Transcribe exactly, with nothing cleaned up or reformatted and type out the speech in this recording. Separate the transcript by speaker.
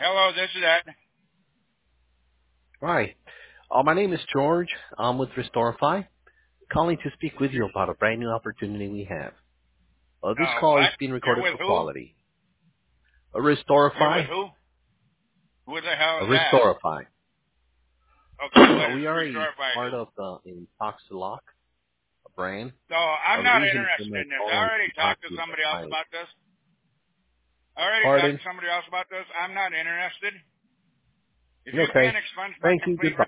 Speaker 1: Hello, this is Ed.
Speaker 2: Hi. Uh, my name is George. I'm with Restorify, calling to speak with you about a brand new opportunity we have. Uh, this
Speaker 1: Uh,
Speaker 2: call is
Speaker 1: what?
Speaker 2: being
Speaker 1: You're
Speaker 2: recorded
Speaker 1: with
Speaker 2: for
Speaker 1: who?
Speaker 2: quality. A
Speaker 1: You're with
Speaker 2: Restorify?
Speaker 1: who? Who the hell
Speaker 2: A
Speaker 1: is that?
Speaker 2: Restorify.
Speaker 1: Okay, what is
Speaker 2: we are a
Speaker 1: Restore By
Speaker 2: part
Speaker 1: do?
Speaker 2: of the Intoxilock brand.
Speaker 1: No,
Speaker 2: Uh,
Speaker 1: I'm
Speaker 2: the
Speaker 1: not
Speaker 2: reason for
Speaker 1: interested
Speaker 2: my
Speaker 1: in this. I
Speaker 2: call is
Speaker 1: already
Speaker 2: to talk
Speaker 1: talked to
Speaker 2: to you
Speaker 1: somebody else
Speaker 2: about it.
Speaker 1: about this. I already talked
Speaker 2: Pardon?
Speaker 1: to somebody else about this. I'm not interested. If you
Speaker 2: Okay.
Speaker 1: can't expunge my
Speaker 2: Thank you.
Speaker 1: complete
Speaker 2: Goodbye.